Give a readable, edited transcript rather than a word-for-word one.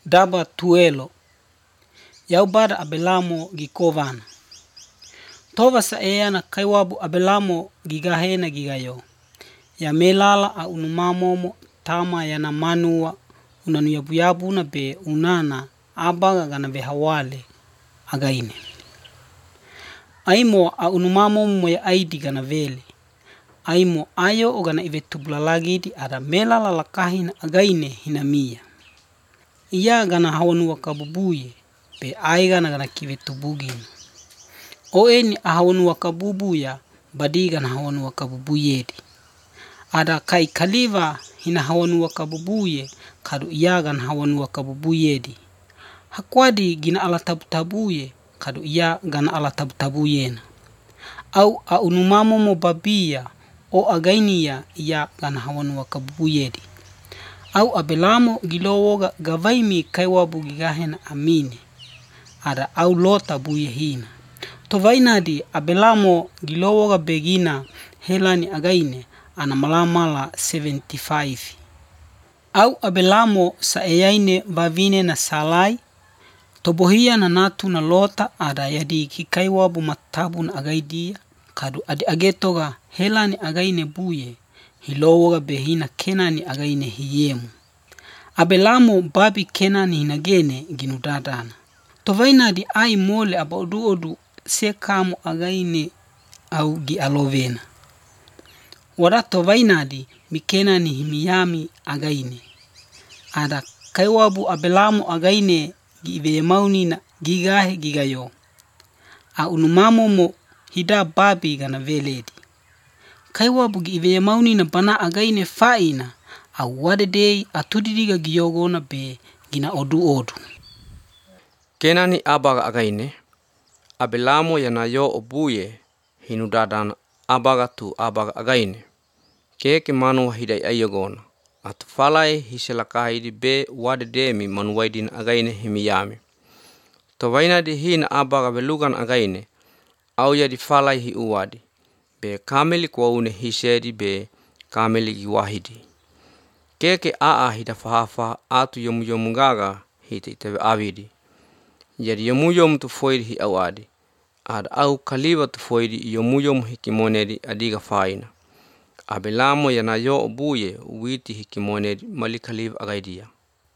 daba tuelo. Yaubara Abelamo gikovana. Tova sa eana kaiwabu Abelamo gigahena gigayo. Ya melala a unumamomo tama yana manua unanu yabu na be unana abaga gana be hawale againe. Aimo a unumamomo ya aidi gana vele. Aimo ayo ogana ivetubula lagidi ada melala lakahina againe hinamia. Iya gana hawanua kabubuye be aigana gana kivetubugin. Oeni ahawanua kabubuya badi gana hawanua kabubuyedi. Ada kai kaliva hina hawanua kabubuye kadu iya gana hawanua kabubuyedi. Hakwadi gina ala tabu-tabuye kadu iya gana ala tabu-tabuyena. Au a unumamomo babia o againia iya gana hawanua kabubuyedi. Au Abelamo gilowoga gavaimi kaiwabu gigahena amine. Ada au lota buye hina. Tovainadi Abelamo gilowoga begina helani againe ana malamala 75. Au Abelamo sa eyaine vavine na salai. Tobohia na natu na lota ada yadi kikaiwabu matabu na agaidia. Kadu adi agetoga helani againe buye. Hilowoga behina kenani againe hiyemu. Abelamo babi kenani hinagene ginudadana. Tovainadi ai mole aba odu sekamu againe au gi alovena. Wada tovainadi mikenani himiyami againe. Ada kaiwabu Abelamo againe give mauni na gigahe gigayo. A unumamomo hida babi gana veledi. Kaiwabu give mauni na bana againe faina. Au wadedei atudidiga giyogona be gina odu. Kenani abaga againe. Abelamo yanayo obuye hinudadan abaga tu abaga againe. Keke manu hidai ayogona. Atufalai hiselakahidi be wadedemi manuwaidin againe himiyami. Tovaina di hina abaga belugan againe. Au ya di falai hi uwadi. Be kameli kwa une hisedi be kameli giwahidi. Keke hida fahafa atu yomu gaga hita itabe awidi. Jadi yomu tu foidi hi awadi. Ada au kaliwa tu foidi yomu hikimonedi adiga faina. Abelamo yanayo obuye uwiti hikimonedi mali kaliwa agaidia.